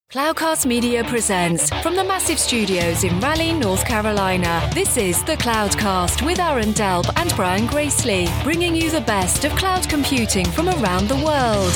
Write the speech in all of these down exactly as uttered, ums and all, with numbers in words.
Cloudcast Media presents from the massive studios in Raleigh, North Carolina. This is the Cloudcast with Aaron Delp and Brian Gracely, bringing you the best of cloud computing from around the world.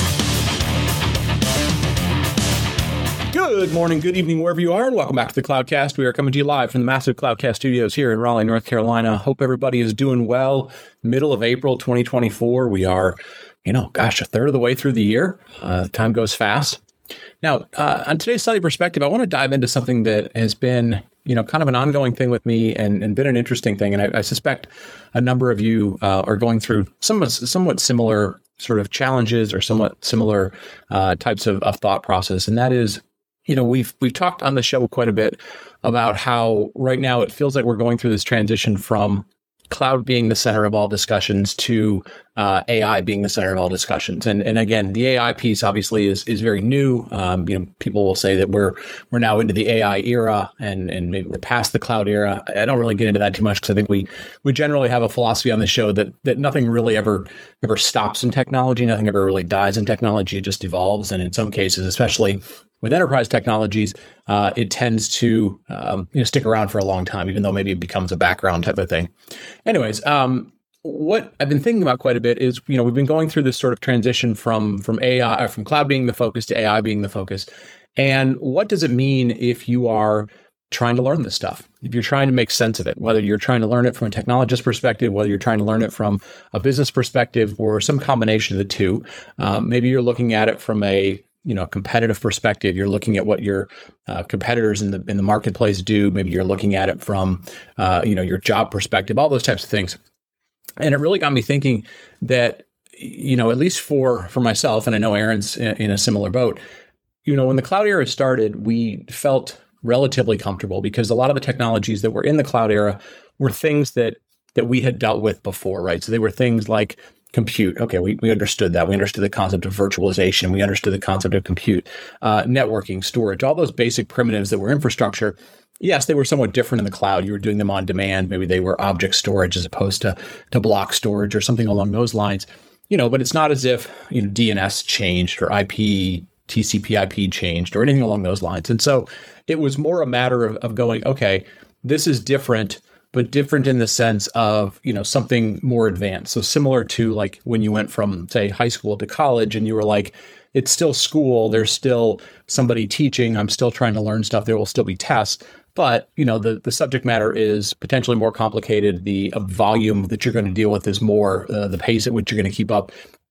Good morning, good evening, wherever you are, and welcome back to the Cloudcast. We are coming to you live from the massive Cloudcast studios here in Raleigh, North Carolina. Hope everybody is doing well. Middle of April twenty twenty-four. We are, you know, gosh, a third of the way through the year. Uh, time goes fast. Now, uh, on today's study perspective, I want to dive into something that has been, you know, kind of an ongoing thing with me and, and been an interesting thing. And I, I suspect a number of you uh, are going through somewhat, somewhat similar sort of challenges or somewhat similar uh, types of, of thought process. And that is, you know, we've we've talked on the show quite a bit about how right now it feels like we're going through this transition from cloud being the center of all discussions to uh, A I being the center of all discussions. And and again, the A I piece obviously is is very new. Um, you know, people will say that we're we're now into the A I era and and maybe we're past the cloud era. I don't really get into that too much because I think we we generally have a philosophy on the show that that nothing really ever ever stops in technology. Nothing ever really dies in technology. It just evolves. And in some cases, especially with enterprise technologies, uh, it tends to um, you know stick around for a long time, even though maybe it becomes a background type of thing. Anyways, um, what I've been thinking about quite a bit is, you know, we've been going through this sort of transition from from A I, from cloud being the focus to A I being the focus. And what does it mean if you are trying to learn this stuff? If you're trying to make sense of it, whether you're trying to learn it from a technologist perspective, whether you're trying to learn it from a business perspective, or some combination of the two. Um, maybe you're looking at it from a you know, competitive perspective. You're looking at what your uh, competitors in the in the marketplace do. Maybe you're looking at it from, uh, you know, your job perspective, all those types of things. And it really got me thinking that, you know, at least for for myself, and I know Aaron's in, in a similar boat, you know, when the cloud era started, we felt relatively comfortable because a lot of the technologies that were in the cloud era were things that that we had dealt with before, right? So they were things like compute. Okay, we, we understood that. We understood the concept of virtualization. We understood the concept of compute, uh, networking, storage, all those basic primitives that were infrastructure. Yes, they were somewhat different in the cloud. You were doing them on demand. Maybe they were object storage as opposed to, to block storage or something along those lines. You know, but it's not as if, you know, D N S changed or I P, T C P I P changed or anything along those lines. And so it was more a matter of, of going, okay, this is different, but different in the sense of, you know, something more advanced. So similar to like when you went from, say, high school to college and you were like, it's still school. There's still somebody teaching. I'm still trying to learn stuff. There will still be tests. But, you know, the, the subject matter is potentially more complicated. The uh, volume that you're going to deal with is more, uh, the pace at which you're going to keep up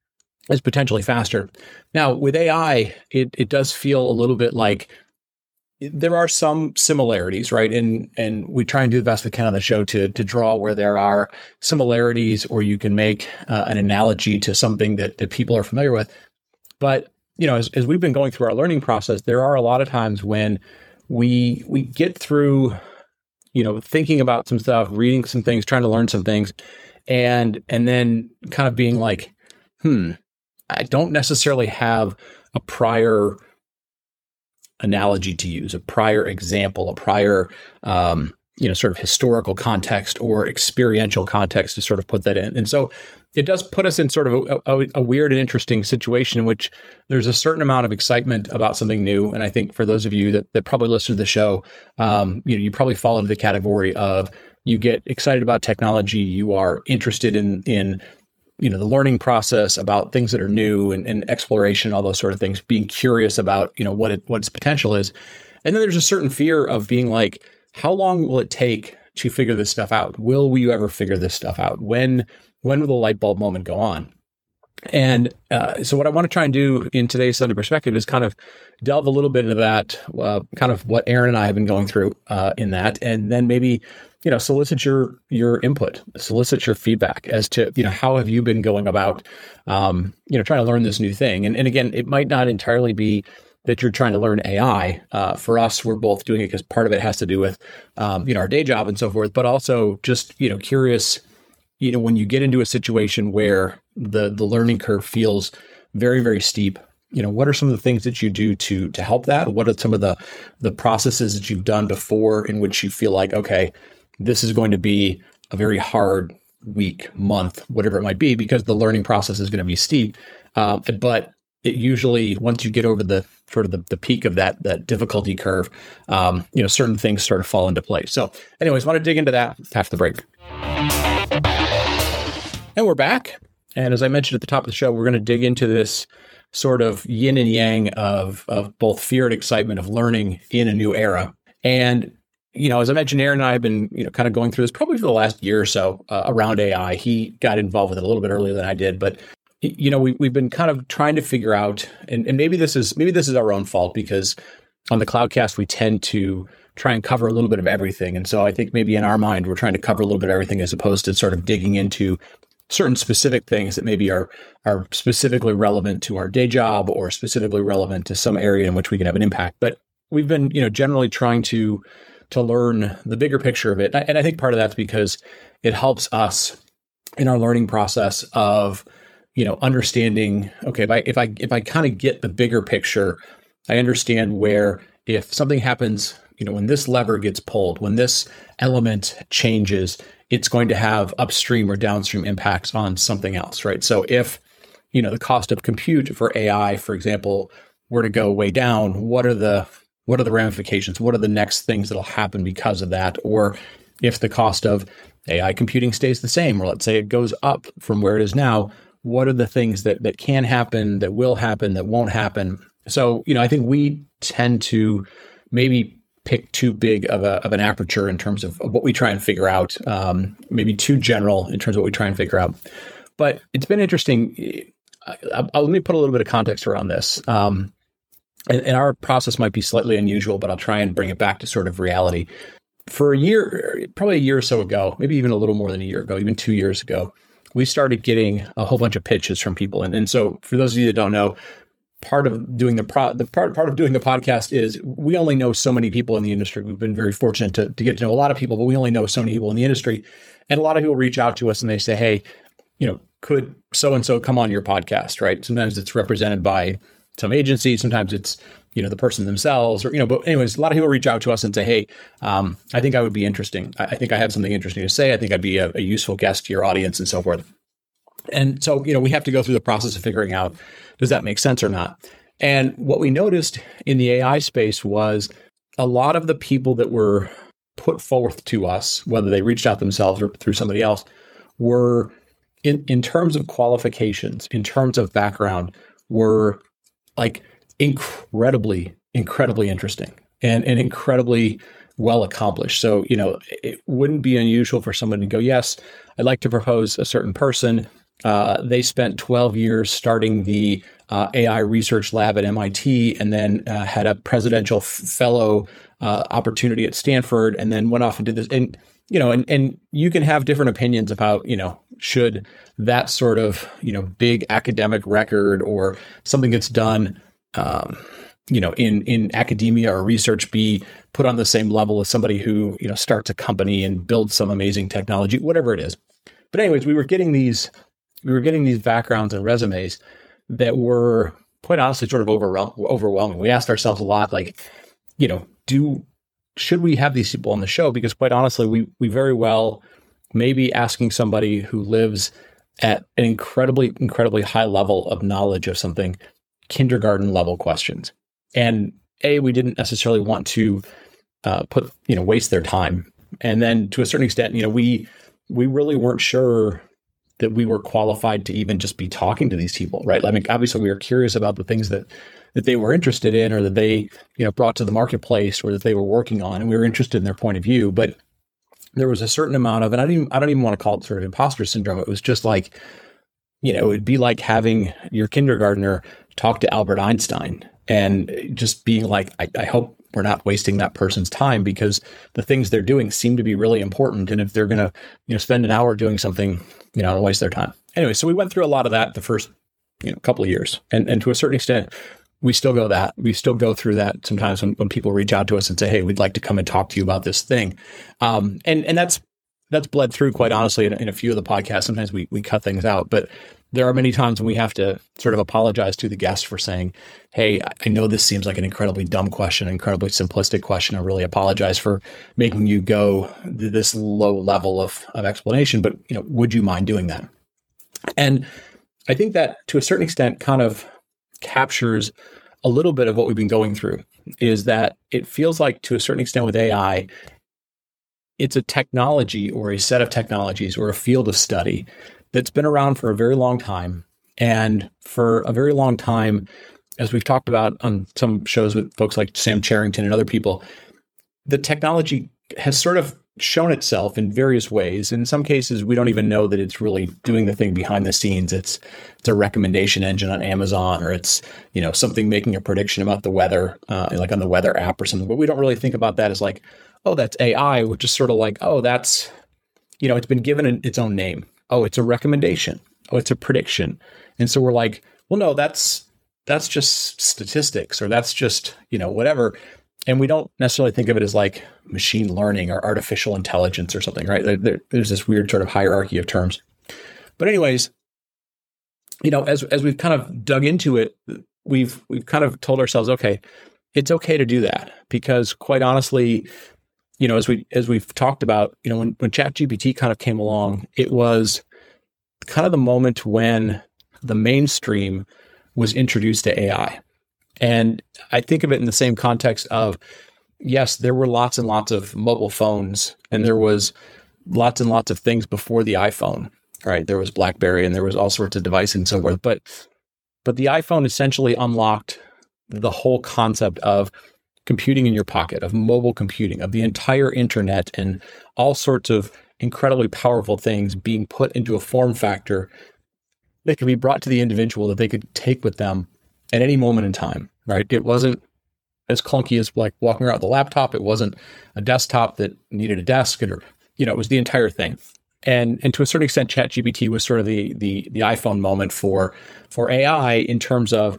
is potentially faster. Now, with A I, it it does feel a little bit like there are some similarities, right? And and we try and do the best we can on the show to to draw where there are similarities, or you can make uh, an analogy to something that, that people are familiar with. But, you know, as, as we've been going through our learning process, there are a lot of times when we we get through, you know, thinking about some stuff, reading some things, trying to learn some things, and and then kind of being like, hmm, I don't necessarily have a prior analogy to use, a prior example, a prior, um, you know, sort of historical context or experiential context to sort of put that in. And so it does put us in sort of a, a, a weird and interesting situation in which there's a certain amount of excitement about something new. And I think for those of you that, that probably listen to the show, um, you know, you probably fall into the category of you get excited about technology, you are interested in, in, you know, the learning process about things that are new and, and exploration, all those sort of things, being curious about, you know, what it, what its potential is. And then there's a certain fear of being like, how long will it take to figure this stuff out? Will we ever figure this stuff out? When, when will the light bulb moment go on? And uh, so what I want to try and do in today's Sunday Perspective is kind of delve a little bit into that, uh, kind of what Aaron and I have been going through uh, in that, and then maybe, you know, solicit your your input, solicit your feedback as to, you know, how have you been going about, um, you know, trying to learn this new thing. And, and again, it might not entirely be that you're trying to learn A I. Uh, for us, we're both doing it because part of it has to do with, um, you know, our day job and so forth, but also just, you know, curious, you know, when you get into a situation where the the learning curve feels very, very steep, you know, what are some of the things that you do to to help that? What are some of the the processes that you've done before in which you feel like, okay, this is going to be a very hard week, month, whatever it might be, because the learning process is going to be steep. Um, but it usually, once you get over the sort of the, the peak of that that difficulty curve, um, you know, certain things sort of fall into place. So anyways, want to dig into that after the break. And we're back. And as I mentioned at the top of the show, we're going to dig into this sort of yin and yang of, of both fear and excitement of learning in a new era. And, you know, as I mentioned, Aaron and I have been, you know, kind of going through this probably for the last year or so uh, around A I. He got involved with it a little bit earlier than I did, but you know, we, we've been kind of trying to figure out, and, and maybe this is maybe this is our own fault, because on the Cloudcast, we tend to try and cover a little bit of everything. And so I think maybe in our mind, we're trying to cover a little bit of everything as opposed to sort of digging into certain specific things that maybe are are specifically relevant to our day job or specifically relevant to some area in which we can have an impact. But we've been, you know, generally trying to to learn the bigger picture of it. And I think part of that's because it helps us in our learning process of, you know, understanding, okay, if I if I if I kind of get the bigger picture, I understand where if something happens, you know, when this lever gets pulled, when this element changes, it's going to have upstream or downstream impacts on something else, right? So if, you know, the cost of compute for A I, for example, were to go way down, what are the what are the ramifications? What are the next things that'll happen because of that? Or if the cost of A I computing stays the same, or let's say it goes up from where it is now, what are the things that that can happen, that will happen, that won't happen? So, you know, I think we tend to maybe pick too big of a of an aperture in terms of, of what we try and figure out, um, maybe too general in terms of what we try and figure out. But it's been interesting. I, I, let me put a little bit of context around this. Um, and, and our process might be slightly unusual, but I'll try and bring it back to sort of reality. For a year, probably a year or so ago, maybe even a little more than a year ago, even two years ago, we started getting a whole bunch of pitches from people. And, and so for those of you that don't know, part of doing the pro, the part, part of doing the podcast is we only know so many people in the industry. We've been very fortunate to, to get to know a lot of people, but we only know so many people in the industry. And a lot of people reach out to us and they say, hey, you know, could so-and-so come on your podcast, right? Sometimes it's represented by some agency. Sometimes it's, you know, the person themselves, or, you know, but anyways, a lot of people reach out to us and say, hey, um, I think I would be interesting. I, I think I have something interesting to say. I think I'd be a, a useful guest to your audience and so forth. And so, you know, we have to go through the process of figuring out, does that make sense or not? And what we noticed in the A I space was a lot of the people that were put forth to us, whether they reached out themselves or through somebody else, were in, in terms of qualifications, in terms of background, were like incredibly, incredibly interesting and, and incredibly well accomplished. So, you know, it wouldn't be unusual for someone to go, yes, I'd like to propose a certain person. Uh, they spent twelve years starting the uh, A I research lab at M I T, and then uh, had a presidential f- fellow uh, opportunity at Stanford, and then went off and did this. And, you know, and, and you can have different opinions about, you know, should that sort of, you know, big academic record or something that's done, um, you know, in, in academia or research be put on the same level as somebody who, you know, starts a company and builds some amazing technology, whatever it is. But anyways, we were getting these, we were getting these backgrounds and resumes that were quite honestly sort of overwhelm, overwhelming. We asked ourselves a lot, like, you know, do, should we have these people on the show? Because quite honestly, we, we very well may be asking somebody who lives at an incredibly, incredibly high level of knowledge of something, kindergarten level questions. And A, we didn't necessarily want to uh, put, you know, waste their time. And then to a certain extent, you know, we, we really weren't sure that we were qualified to even just be talking to these people, right? I mean, obviously we were curious about the things that, that they were interested in, or that they, you know, brought to the marketplace, or that they were working on, and we were interested in their point of view. But there was a certain amount of, and I don't even, I don't even want to call it sort of imposter syndrome. It was just like, you know, it'd be like having your kindergartner talk to Albert Einstein and just being like, I, I hope we're not wasting that person's time, because the things they're doing seem to be really important. And if they're going to, you know, spend an hour doing something, you know, don't waste their time. Anyway, so we went through a lot of that the first, you know, couple of years. And and to a certain extent, we still go that. We still go through that sometimes when, when people reach out to us and say, hey, we'd like to come and talk to you about this thing. Um, and and that's that's bled through, quite honestly, in, in a few of the podcasts. Sometimes we we cut things out, but there are many times when we have to sort of apologize to the guest for saying, hey, I know this seems like an incredibly dumb question, an incredibly simplistic question. I really apologize for making you go this low level of, of explanation, but, you know, would you mind doing that? And I think that to a certain extent kind of captures a little bit of what we've been going through is that it feels like to a certain extent with A I, it's a technology or a set of technologies or a field of study that's been around for a very long time. And for a very long time, as we've talked about on some shows with folks like Sam Charrington and other people, the technology has sort of shown itself in various ways. In some cases, we don't even know that it's really doing the thing behind the scenes. It's it's a recommendation engine on Amazon, or it's, you know, something making a prediction about the weather, uh, like on the weather app or something. But we don't really think about that as like, oh, that's A I, which is sort of like, oh, that's, you know, it's been given an, its own name. Oh, it's a recommendation. Oh, it's a prediction. And so we're like, well, no, that's that's just statistics, or that's just, you know, whatever. And we don't necessarily think of it as like machine learning or artificial intelligence or something, right? There, there, there's this weird sort of hierarchy of terms. But anyways, you know, as as we've kind of dug into it, we've we've kind of told ourselves, okay, it's okay to do that, because quite honestly, you know, as we as we've talked about, you know, when when ChatGPT kind of came along, it was kind of the moment when the mainstream was introduced to A I. And I think of it in the same context of, yes, there were lots and lots of mobile phones, and there was lots and lots of things before the iPhone, right? There was BlackBerry, and there was all sorts of devices and so forth. But but the iPhone essentially unlocked the whole concept of computing in your pocket, of mobile computing, of the entire internet, and all sorts of incredibly powerful things being put into a form factor that could be brought to the individual that they could take with them at any moment in time, right? It wasn't as clunky as like walking around with a laptop. It wasn't a desktop that needed a desk, or, you know, it was the entire thing. And and to a certain extent, ChatGPT was sort of the the the iPhone moment for for A I, in terms of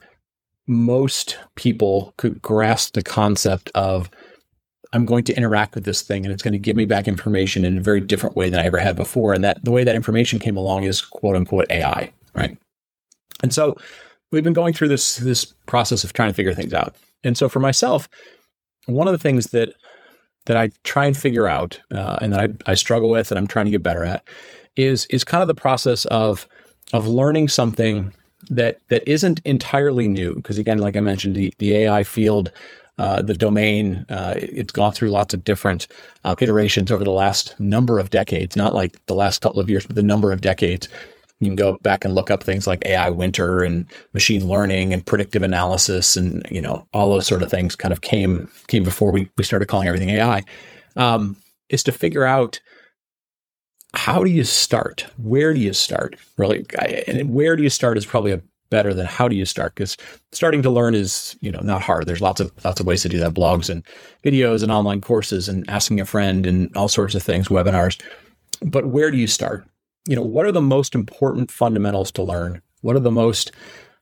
most people could grasp the concept of, I'm going to interact with this thing and it's going to give me back information in a very different way than I ever had before. And that the way that information came along is quote unquote A I, right? And so we've been going through this this process of trying to figure things out. And so for myself, one of the things that that I try and figure out, uh, and that I, I struggle with, and I'm trying to get better at, is is kind of the process of of learning something that that isn't entirely new. Because again, like I mentioned, the the A I field, uh, the domain, uh, it's gone through lots of different uh, iterations over the last number of decades. Not like the last couple of years, but the number of decades. You can go back and look up things like A I winter and machine learning and predictive analysis, and, you know, all those sort of things kind of came came before we, we started calling everything A I, um, is to figure out, how do you start? Where do you start? Really, and where do you start is probably a better than how do you start, because starting to learn is, you know, not hard. There's lots of lots of ways to do that: blogs and videos and online courses and asking a friend and all sorts of things, webinars. But where do you start? You know, what are the most important fundamentals to learn? What are the most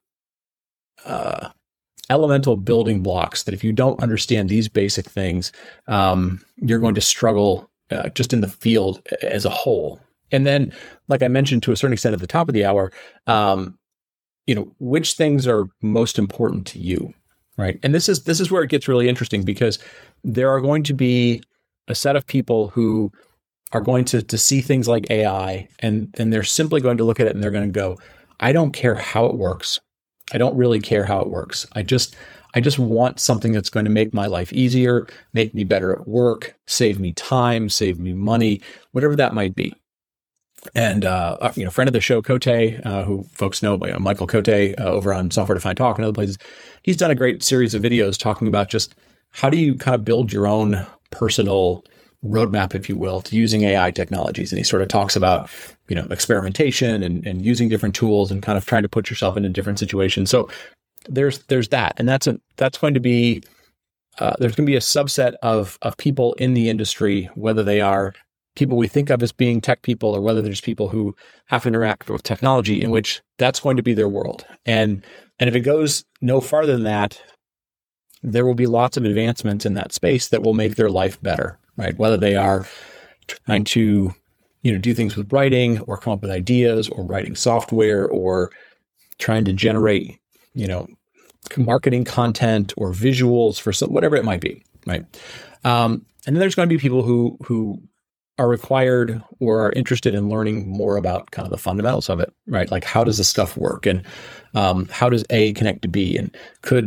uh, elemental building blocks that if you don't understand these basic things, um, you're going to struggle uh, just in the field as a whole? And then, like I mentioned to a certain extent at the top of the hour, um, you know, which things are most important to you, right? And this is this is where it gets really interesting, because there are going to be a set of people who are going to, to see things like A I, and, and they're simply going to look at it and they're going to go, I don't care how it works. I don't really care how it works. I just I just want something that's going to make my life easier, make me better at work, save me time, save me money, whatever that might be. And, uh, you know, friend of the show, Cote, uh, who folks know, you know, Michael Cote, uh, over on Software Defined Talk and other places, he's done a great series of videos talking about just how do you kind of build your own personal roadmap, if you will, to using A I technologies. And he sort of talks about, you know, experimentation and, and using different tools and kind of trying to put yourself into different situations. So there's there's that, and that's a that's going to be uh, there's going to be a subset of of people in the industry, whether they are people we think of as being tech people, or whether there's people who have to interact with technology, in which that's going to be their world. And and if it goes no farther than that, there will be lots of advancements in that space that will make their life better. Right, whether they are trying to, you know, do things with writing, or come up with ideas, or writing software, or trying to generate, you know, marketing content or visuals for some, whatever it might be, right? Um, and then there's going to be people who who are required or are interested in learning more about kind of the fundamentals of it, right? Like, how does this stuff work, and um, how does A connect to B, and could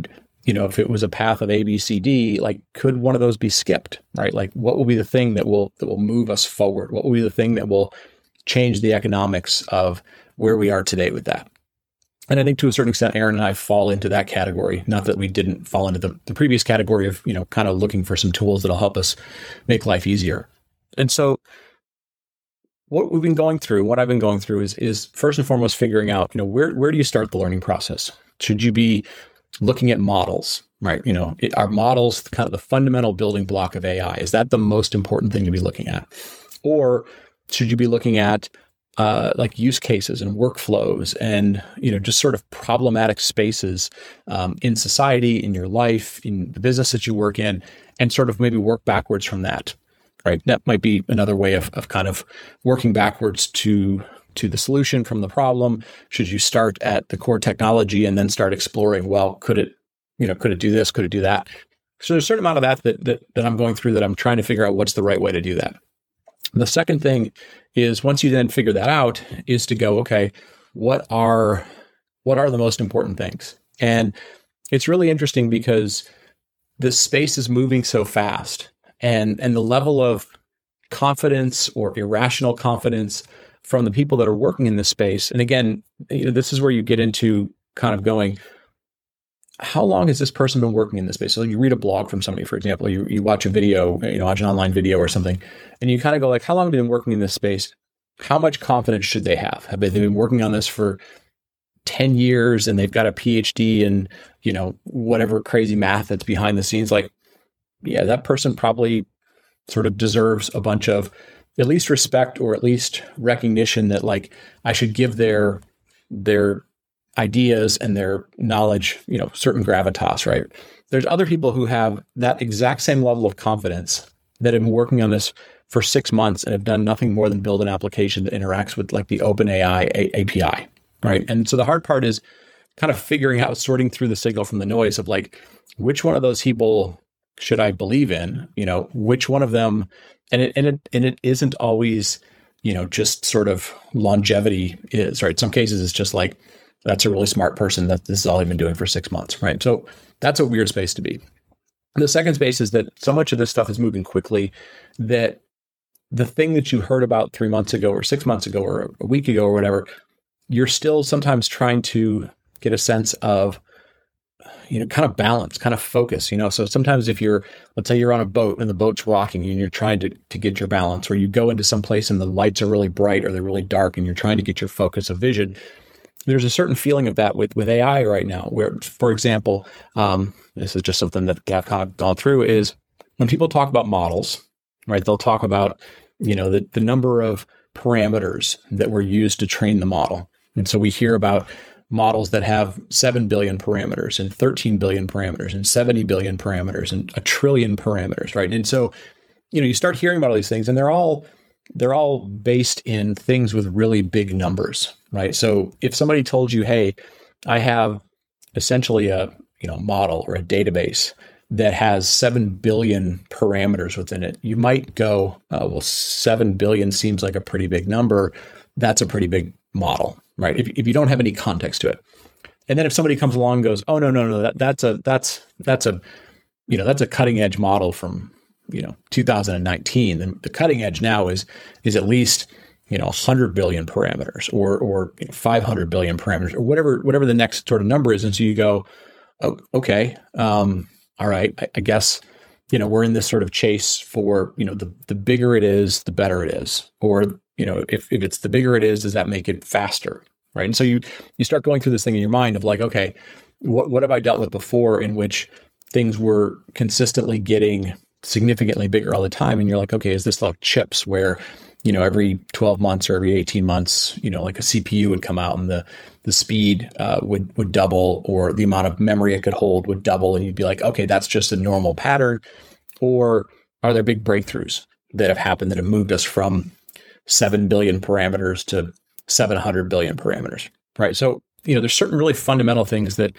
you know, if it was a path of A, B, C, D, like could one of those be skipped, right? Like what will be the thing that will that will move us forward? What will be the thing that will change the economics of where we are today with that? And I think to a certain extent, Aaron and I fall into that category. Not that we didn't fall into the, the previous category of, you know, kind of looking for some tools that'll help us make life easier. And so what we've been going through, what I've been going through is, is first and foremost figuring out, you know, where, where do you start the learning process? Should you be looking at models, right? You know, it, are models kind of the fundamental building block of A I? Is that the most important thing to be looking at? Or should you be looking at uh, like use cases and workflows and, you know, just sort of problematic spaces um, in society, in your life, in the business that you work in, and sort of maybe work backwards from that, right? That might be another way of, of kind of working backwards to to the solution from the problem. Should you start at the core technology and then start exploring, well, could it, you know, could it do this? Could it do that? So there's a certain amount of that that, that, that I'm going through that I'm trying to figure out what's the right way to do that. The second thing is once you then figure that out is to go, okay, what are, what are the most important things? And it's really interesting because the space is moving so fast and, and the level of confidence or irrational confidence from the people that are working in this space. And again, you know, this is where you get into kind of going, how long has this person been working in this space? So you read a blog from somebody, for example, you, you watch a video, you know, watch an online video or something, and you kind of go like, how long have they been working in this space? How much confidence should they have? Have they been working on this for ten years and they've got a P H D in, you know, whatever crazy math that's behind the scenes? Like, yeah, that person probably sort of deserves a bunch of at least respect or at least recognition that like I should give their their ideas and their knowledge, you know, certain gravitas, right? There's other people who have that exact same level of confidence that have been working on this for six months and have done nothing more than build an application that interacts with like the OpenAI A P I, right? And so the hard part is kind of figuring out, sorting through the signal from the noise of like, which one of those people should I believe in? You know, which one of them, and it and it and it isn't always, you know, just sort of longevity is, right? Some cases it's just like, that's a really smart person that this is all they've been doing for six months, right? So that's a weird space to be. The second space is that so much of this stuff is moving quickly that the thing that you heard about three months ago or six months ago or a week ago or whatever, you're still sometimes trying to get a sense of, you know, kind of balance, kind of focus, you know. So sometimes if you're, let's say you're on a boat and the boat's rocking and you're trying to, to get your balance, or you go into some place and the lights are really bright or they're really dark and you're trying to get your focus of vision, there's a certain feeling of that with, with A I right now, where, for example, um, this is just something that I've kind of gone through, is when people talk about models, right, they'll talk about, you know, the, the number of parameters that were used to train the model. And so we hear about models that have seven billion parameters and thirteen billion parameters and seventy billion parameters and a trillion parameters, right? And so, you know, you start hearing about all these things and they're all, they're all based in things with really big numbers, right? So if somebody told you, hey, I have essentially a, you know, model or a database that has seven billion parameters within it, you might go, oh, well, seven billion seems like a pretty big number. That's a pretty big model, right? If, if you don't have any context to it. And then if somebody comes along and goes, oh, no, no, no, that, that's a, that's, that's a, you know, that's a cutting edge model from, you know, two thousand nineteen. And the cutting edge now is, is at least, you know, one hundred billion parameters or, or you know, five hundred billion parameters or whatever, whatever the next sort of number is. And so you go, oh, okay, um, all right, I, I guess, you know, we're in this sort of chase for, you know, the, the bigger it is, the better it is. Or, you know, if, if it's the bigger it is, does that make it faster? Right. And so you, you start going through this thing in your mind of like, okay, what, what have I dealt with before in which things were consistently getting significantly bigger all the time? And you're like, okay, is this like chips where, you know, every twelve months or every eighteen months, you know, like a C P U would come out and the, the speed uh, would, would double, or the amount of memory it could hold would double. And you'd be like, okay, that's just a normal pattern. Or are there big breakthroughs that have happened that have moved us from seven billion parameters to seven hundred billion parameters, right? So, you know, there's certain really fundamental things that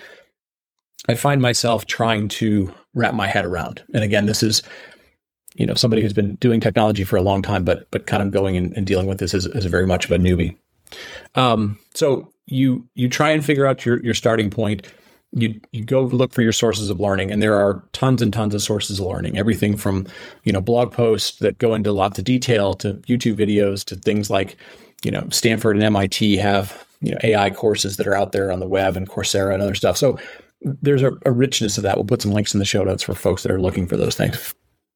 I find myself trying to wrap my head around. And again, this is, you know, somebody who's been doing technology for a long time, but but kind of going and, and dealing with this as, as very much of a newbie. Um, so you you try and figure out your your starting point. you you go look for your sources of learning, and there are tons and tons of sources of learning. Everything from, you know, blog posts that go into lots of detail to YouTube videos to things like, you know, Stanford and M I T have, you know, A I courses that are out there on the web and Coursera and other stuff. So there's a, a richness of that. We'll put some links in the show notes for folks that are looking for those things.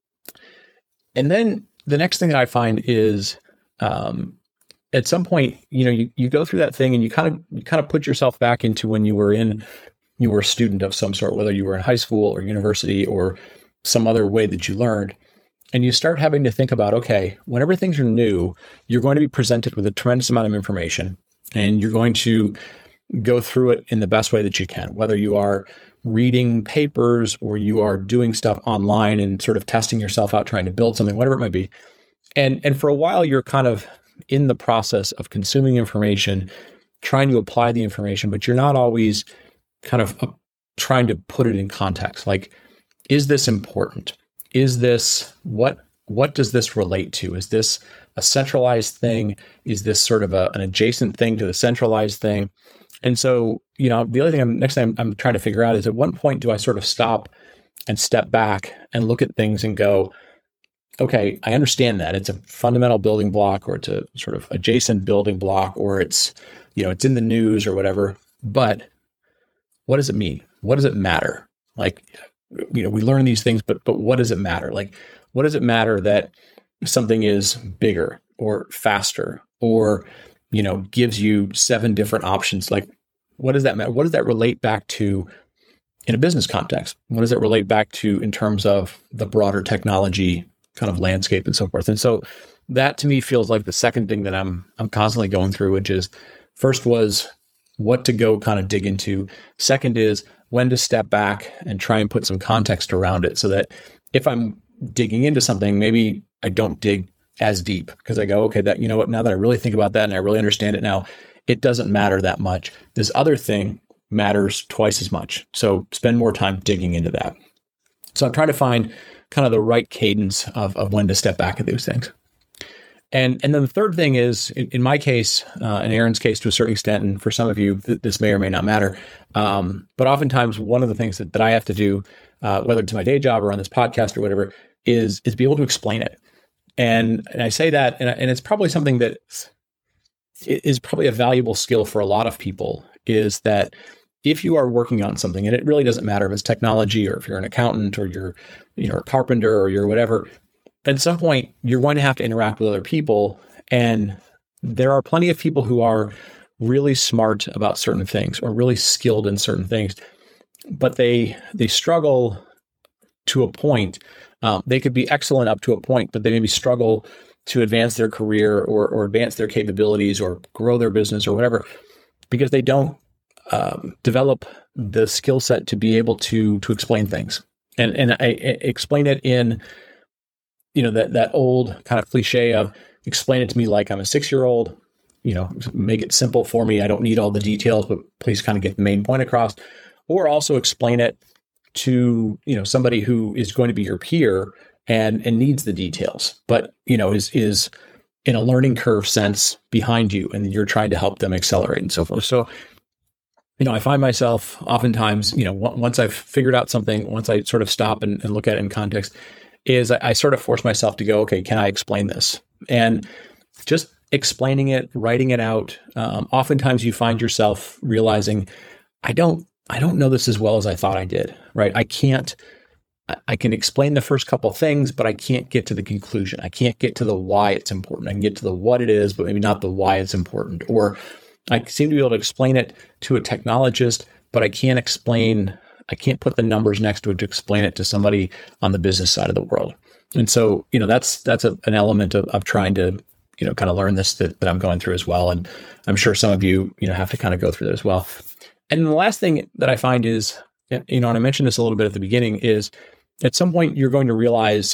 And then the next thing that I find is, um, at some point, you know, you, you go through that thing and you kind of you kind of put yourself back into when you were in, you were a student of some sort, whether you were in high school or university or some other way that you learned. And you start having to think about, okay, whenever things are new, you're going to be presented with a tremendous amount of information, and you're going to go through it in the best way that you can, whether you are reading papers or you are doing stuff online and sort of testing yourself out, trying to build something, whatever it might be. And, and for a while, you're kind of in the process of consuming information, trying to apply the information, but you're not always kind of uh, trying to put it in context. Like, is this important? Is this, what, what does this relate to? Is this a centralized thing? Is this sort of a, an adjacent thing to the centralized thing? And so, you know, the other thing I'm, next thing I'm, I'm trying to figure out is, at what point do I sort of stop and step back and look at things and go, okay, I understand that it's a fundamental building block, or it's a sort of adjacent building block, or it's, you know, it's in the news or whatever, but what does it mean? What does it matter? Like, you know, we learn these things, but, but what does it matter? Like, what does it matter that something is bigger or faster, or, you know, gives you seven different options? Like, what does that matter? What does that relate back to in a business context? What does it relate back to in terms of the broader technology kind of landscape and so forth? And so that to me feels like the second thing that I'm, I'm constantly going through, which is, first was what to go kind of dig into. Second is when to step back and try and put some context around it, so that if I'm digging into something, maybe I don't dig as deep, because I go, okay, that, you know what, now that I really think about that and I really understand it now, it doesn't matter that much. This other thing matters twice as much. So spend more time digging into that. So I'm trying to find kind of the right cadence of, of when to step back at those things. And and then the third thing is, in, in my case, uh, in Aaron's case to a certain extent, and for some of you, th- this may or may not matter, um, but oftentimes one of the things that, that I have to do, uh, whether it's my day job or on this podcast or whatever, is is be able to explain it. And, and I say that, and, and it's probably something that is probably a valuable skill for a lot of people, is that if you are working on something, and it really doesn't matter if it's technology or if you're an accountant or you're, you know, a carpenter or you're whatever, at some point you're going to have to interact with other people. And there are plenty of people who are really smart about certain things or really skilled in certain things, but they they struggle to a point. Um, they could be excellent up to a point, but they maybe struggle to advance their career or or advance their capabilities or grow their business or whatever, because they don't um, develop the skill set to be able to to explain things. And and I, I explain it in, you know, that that old kind of cliche of explain it to me like I'm a six-year-old, you know, make it simple for me. I don't need all the details, but please kind of get the main point across. Or also explain it to, you know, somebody who is going to be your peer and and needs the details, but, you know, is is in a learning curve sense behind you, and you're trying to help them accelerate and so forth. So, you know, I find myself oftentimes, you know, w- once I've figured out something, once I sort of stop and, and look at it in context, is I, I sort of force myself to go, okay, can I explain this? And just explaining it, writing it out. Um, oftentimes you find yourself realizing, I don't, I don't know this as well as I thought I did, right? I can't, I can explain the first couple of things, but I can't get to the conclusion. I can't get to the why it's important. I can get to the what it is, but maybe not the why it's important. Or I seem to be able to explain it to a technologist, but I can't explain, I can't put the numbers next to it to explain it to somebody on the business side of the world. And so, you know, that's, that's a, an element of, of trying to, you know, kind of learn this that, that I'm going through as well. And I'm sure some of you, you know, have to kind of go through that as well. And the last thing that I find is, you know, and I mentioned this a little bit at the beginning, is at some point you're going to realize,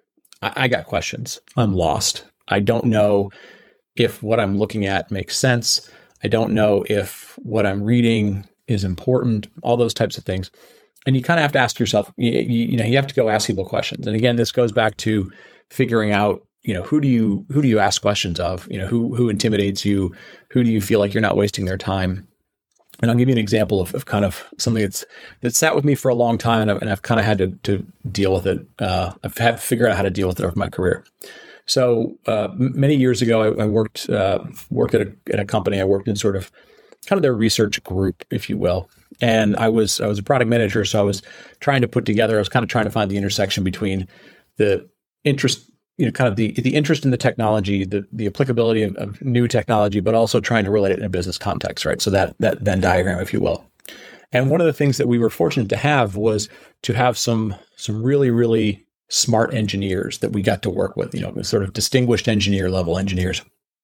I, I got questions. I'm lost. I don't know if what I'm looking at makes sense. I don't know if what I'm reading is important, all those types of things. And you kind of have to ask yourself, you, you, you know, you have to go ask people questions. And again, this goes back to figuring out, you know, who do you, who do you ask questions of? You know, who, who intimidates you? Who do you feel like you're not wasting their time? And I'll give you an example of, of kind of something that's that sat with me for a long time, and I've, and I've kind of had to, to deal with it. Uh, I've had to figure out how to deal with it over my career. So uh, many years ago, I, I worked uh, worked at a, at a company. I worked in sort of kind of their research group, if you will. And I was I was a product manager, so I was trying to put together. I was kind of trying to find the intersection between the interest. You know, kind of the the interest in the technology, the the applicability of, of new technology, but also trying to relate it in a business context, right? So that that Venn diagram, if you will. And one of the things that we were fortunate to have was to have some some really really smart engineers that we got to work with. You know, sort of distinguished engineer level engineers.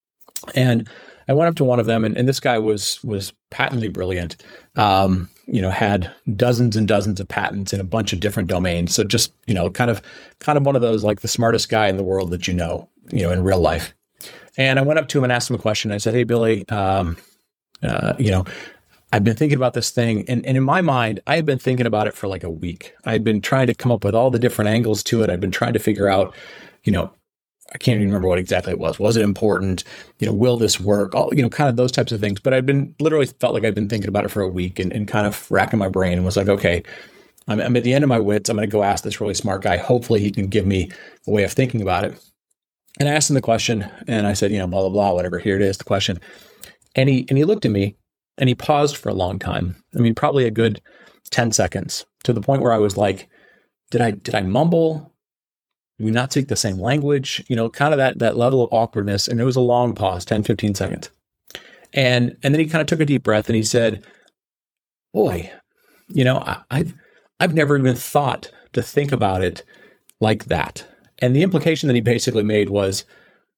And I went up to one of them, and, and this guy was was patently brilliant. Um, you know, had dozens and dozens of patents in a bunch of different domains. So just, you know, kind of kind of one of those, like the smartest guy in the world that you know, you know, in real life. And I went up to him and asked him a question. I said, "Hey, Billy, um, uh, you know, I've been thinking about this thing, and, and in my mind, I had been thinking about it for like a week. I had been trying to come up with all the different angles to it. I've been trying to figure out, you know, I can't even remember what exactly it was. Was it important? You know, will this work? All, you know, kind of those types of things. But I've been literally felt like I've been thinking about it for a week and, and kind of racking my brain and was like, okay, I'm, I'm at the end of my wits. I'm going to go ask this really smart guy. Hopefully he can give me a way of thinking about it. And I asked him the question, and I said, you know, blah, blah, blah, whatever. Here it is, the question. And he, and he looked at me and he paused for a long time. I mean, probably a good ten seconds, to the point where I was like, did I, did I mumble? Do we not speak the same language? You know, kind of that that level of awkwardness. And it was a long pause, ten, fifteen seconds. And and then he kind of took a deep breath and he said, boy, you know, I, I've I've never even thought to think about it like that. And the implication that he basically made was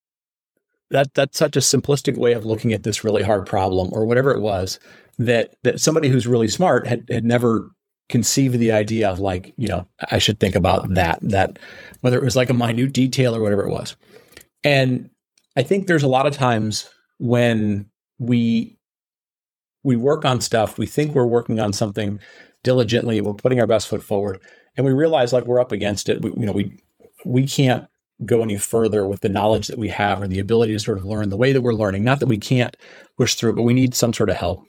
that that's such a simplistic way of looking at this really hard problem, or whatever it was, that that somebody who's really smart had had never conceive of the idea of, like, you know, I should think about that, that whether it was like a minute detail or whatever it was. And I think there's a lot of times when we, we work on stuff, we think we're working on something diligently, we're putting our best foot forward, and we realize like we're up against it. We, you know, we, we can't go any further with the knowledge that we have, or the ability to sort of learn the way that we're learning. Not that we can't push through, but we need some sort of help.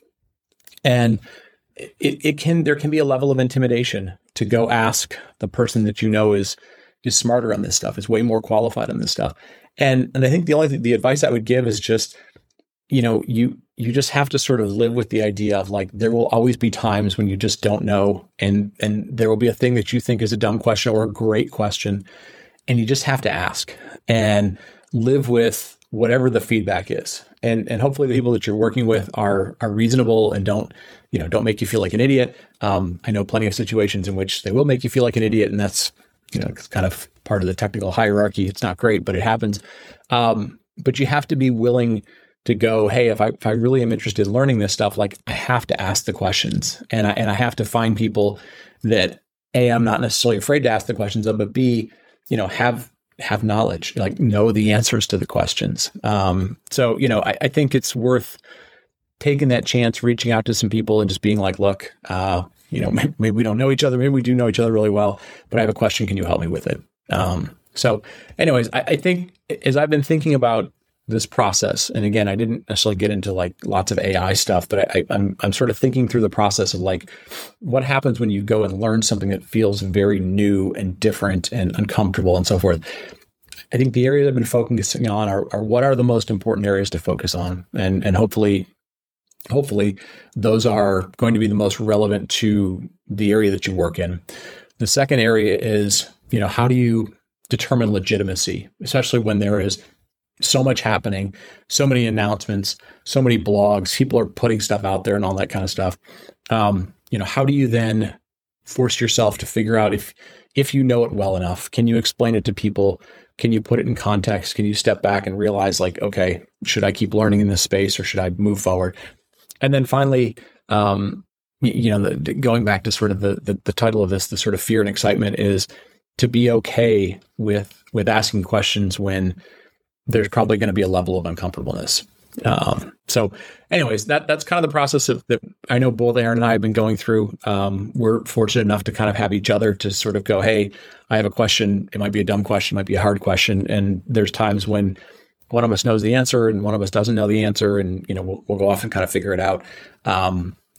And It, it can, there can be a level of intimidation to go ask the person that you know is, is smarter on this stuff, is way more qualified on this stuff. And, and I think the only thing, the advice I would give is just, you know, you, you just have to sort of live with the idea of, like, there will always be times when you just don't know. And, and there will be a thing that you think is a dumb question or a great question. And you just have to ask and live with whatever the feedback is. And, and hopefully the people that you're working with are, are reasonable and don't, you know, don't make you feel like an idiot. Um, I know plenty of situations in which they will make you feel like an idiot, and that's, you know, it's kind of part of the technical hierarchy. It's not great, but it happens. Um, but you have to be willing to go, hey, if I if I really am interested in learning this stuff, like, I have to ask the questions, and I and I have to find people that, A, I'm not necessarily afraid to ask the questions of, but B, you know, have have knowledge, like know the answers to the questions. Um, so, you know, I, I think it's worth taking that chance, reaching out to some people and just being like, look, uh, you know, maybe, maybe we don't know each other. Maybe we do know each other really well, but I have a question. Can you help me with it? Um, so anyways, I, I think as I've been thinking about this process, and again, I didn't necessarily get into like lots of A I stuff, but I, I, I'm, I'm sort of thinking through the process of, like, what happens when you go and learn something that feels very new and different and uncomfortable and so forth. I think the areas I've been focusing on are, are what are the most important areas to focus on. And, and hopefully, hopefully those are going to be the most relevant to the area that you work in. The second area is, you know, how do you determine legitimacy, especially when there is so much happening, so many announcements, so many blogs, people are putting stuff out there and all that kind of stuff. Um, you know, how do you then force yourself to figure out if, if you know it well enough? Can you explain it to people? Can you put it in context? Can you step back and realize, like, okay, should I keep learning in this space or should I move forward? And then finally, um, you know, the, going back to sort of the, the the title of this, the sort of fear and excitement, is to be okay with with asking questions when there's probably going to be a level of uncomfortableness. Um, so anyways, that that's kind of the process of that I know both Aaron and I have been going through. Um, we're fortunate enough to kind of have each other to sort of go, hey, I have a question. It might be a dumb question, it might be a hard question. And there's times when one of us knows the answer and one of us doesn't know the answer. And, you know, we'll, we'll go off and kind of figure it out. Um,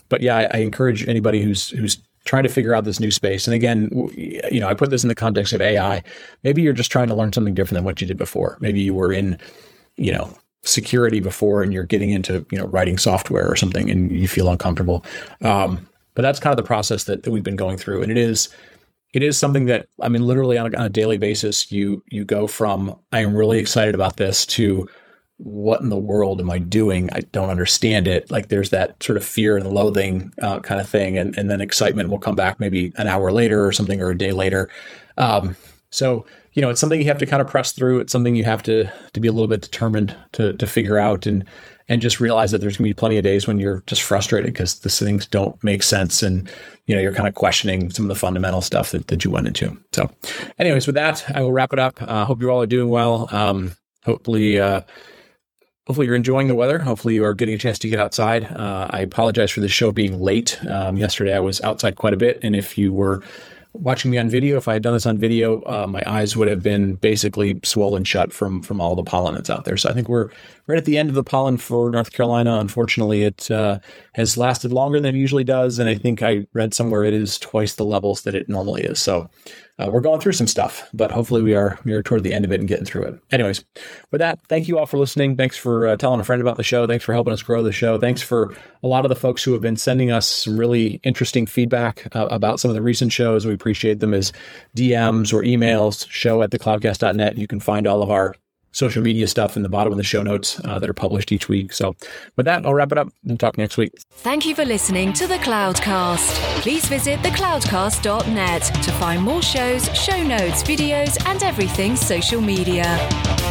but yeah, I, I encourage anybody who's who's trying to figure out this new space. And again, you know, I put this in the context of A I. Maybe you're just trying to learn something different than what you did before. Maybe you were in, you know, security before and you're getting into, you know, writing software or something and you feel uncomfortable. Um, but that's kind of the process that, that we've been going through. And it is, it is something that, I mean, literally on a, on a daily basis, you, you go from, I am really excited about this to what in the world am I doing? I don't understand it. Like there's that sort of fear and loathing uh, kind of thing. And, and then excitement will come back maybe an hour later or something, or a day later. Um, so, you know, it's something you have to kind of press through. It's something you have to to be a little bit determined to to figure out and and just realize that there's going to be plenty of days when you're just frustrated because the things don't make sense. And, you know, you're kind of questioning some of the fundamental stuff that, that you went into. So anyways, with that, I will wrap it up. I uh, hope you all are doing well. Um, hopefully, uh, Hopefully you're enjoying the weather. Hopefully you are getting a chance to get outside. Uh, I apologize for the show being late. Um, yesterday I was outside quite a bit. And if you were watching me on video, if I had done this on video, uh, my eyes would have been basically swollen shut from from all the pollen that's out there. So I think we're right at the end of the pollen for North Carolina. Unfortunately, it uh, has lasted longer than it usually does. And I think I read somewhere it is twice the levels that it normally is. So Uh, we're going through some stuff, but hopefully we are we are toward the end of it and getting through it. Anyways, with that, thank you all for listening. Thanks for uh, telling a friend about the show. Thanks for helping us grow the show. Thanks for a lot of the folks who have been sending us some really interesting feedback uh, about some of the recent shows. We appreciate them as D Ms or emails, show at the cloudcast dot net. You can find all of our social media stuff in the bottom of the show notes uh, that are published each week. So with that, I'll wrap it up and talk next week. Thank you for listening to The Cloudcast. Please visit the cloudcast dot net to find more shows, show notes, videos, and everything social media.